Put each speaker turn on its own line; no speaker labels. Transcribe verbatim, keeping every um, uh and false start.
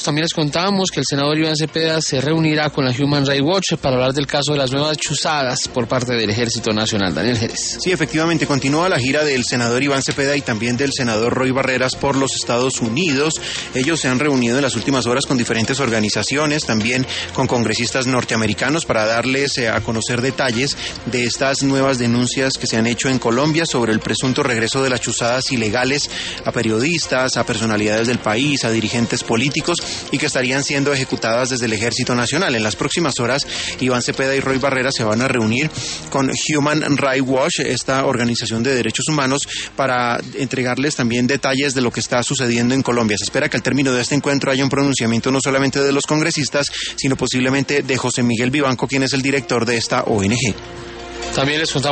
También les contamos que el senador Iván Cepeda se reunirá con la Human Rights Watch para hablar del caso de las nuevas chuzadas por parte del Ejército Nacional. Daniel Jerez.
Sí, efectivamente, continúa la gira del senador Iván Cepeda y también del senador Roy Barreras por los Estados Unidos. Ellos se han reunido en las últimas horas con diferentes organizaciones, también con congresistas norteamericanos para darles eh, a conocer detalles de estas nuevas denuncias que se han hecho en Colombia sobre el presunto regreso de las chuzadas ilegales a periodistas, a personalidades del país, a dirigentes políticos, y que estarían siendo ejecutadas desde el Ejército Nacional. En las próximas horas, Iván Cepeda y Roy Barreras se van a reunir con Human Rights Watch, esta organización de derechos humanos, para entregarles también detalles de lo que está sucediendo en Colombia. Se espera que al término de este encuentro haya un pronunciamiento no solamente de los congresistas, sino posiblemente de José Miguel Vivanco, quien es el director de esta O N G.
También les contamos